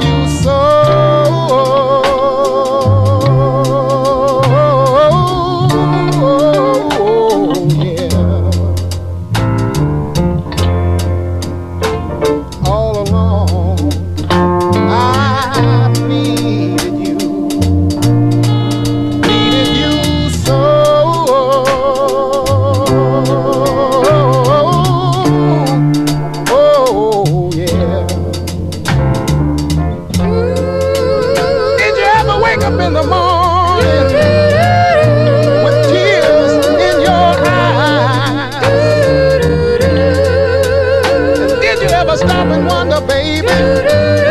you so. All along I needed you so. Oh yeah. Did you ever wake up in the morning with tears in your eyes? Did you ever stop and wonder, baby,